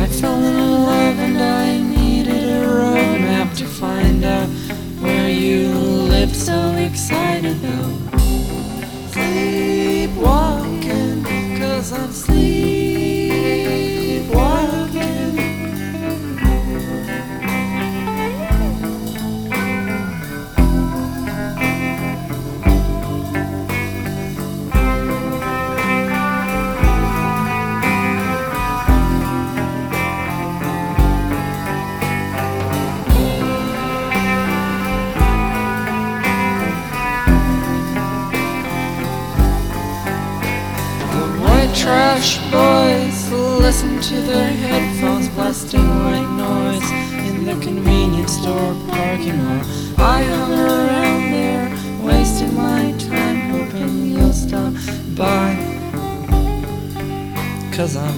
I fell in love and I needed a roadmap to find out where you live. So excited though, sleepwalking, 'cause I'm sleepwalking. Trash boys listen to their headphones, blasting white noise in the convenience store parking lot. I hung around there, wasting my time, hoping you'll stop by, 'cause I'm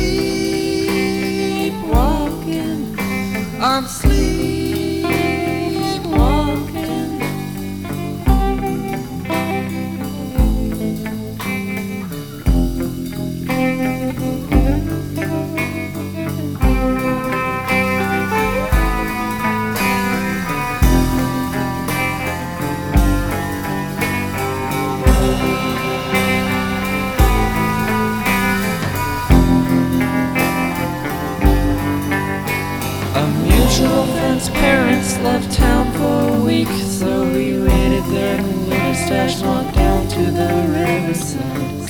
sleepwalking, I'm sleepwalking. A mutual friend's parents left town for a week, so we waited there and lit a stash, walked down to the riverside.